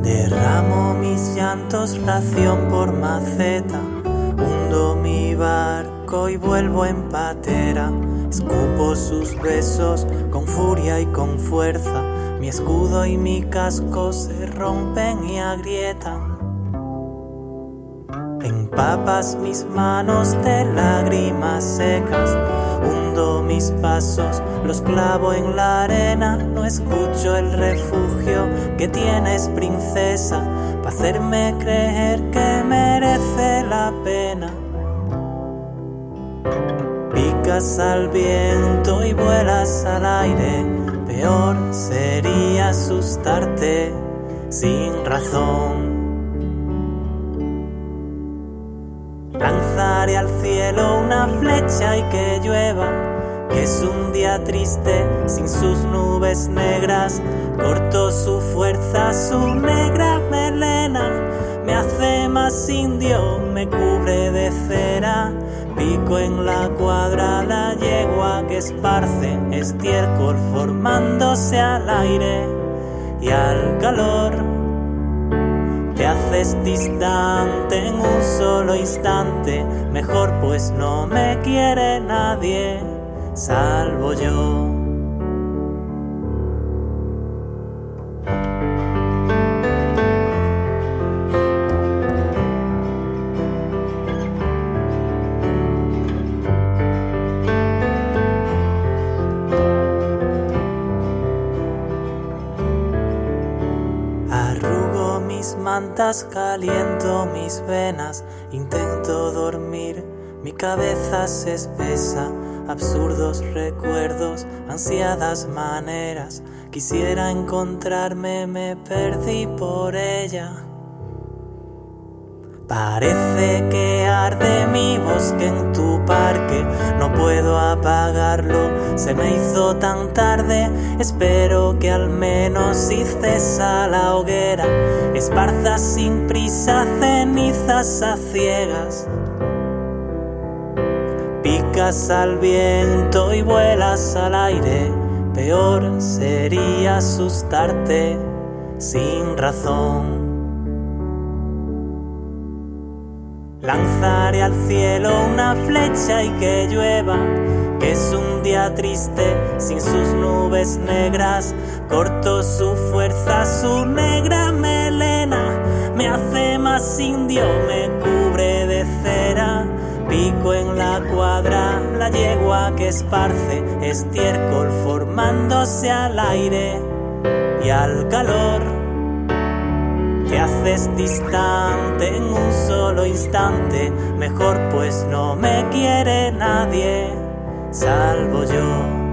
Derramo mis llantos, ración por maceta. Hundo mi barco y vuelvo en patera. Escupo sus besos con furia y con fuerza. Mi escudo y mi casco se rompen y agrietan. Empapas mis manos de lágrimas secas. Hundo mis pasos, los clavo en la arena. No escucho el refugio que tienes, princesa, para hacerme creer que merece la pena. Picas al viento y vuelas al aire. Peor sería asustarte sin razón. Lanzaré al cielo una flecha y que llueva, que es un día triste sin sus nubes negras. Corto su fuerza, su negra melena, me hace más indio, me cubre de cera. Pico en la cuadra la yegua que esparce estiércol formándose al aire y al calor. Te haces distante en un solo instante, mejor pues no me quiere nadie, salvo yo. Arrugo mis mantas, caliento mis venas, intento dormir, mi cabeza se espesa. Absurdos recuerdos, ansiadas maneras, quisiera encontrarme, me perdí por ella. Parece que arde mi bosque en tu parque, no puedo apagarlo, se me hizo tan tarde. Espero que al menos si cesa la hoguera, esparzas sin prisa cenizas a ciegas. Picas al viento y vuelas al aire, peor sería asustarte sin razón. Lanzaré al cielo una flecha y que llueva, que es un día triste sin sus nubes negras. Corto su fuerza, su negra melena, me hace más indio, me cubre de cera. Pico en la cuadra la yegua que esparce estiércol formándose al aire y al calor. Te haces distante en un solo instante, mejor pues no me quiere nadie, salvo yo.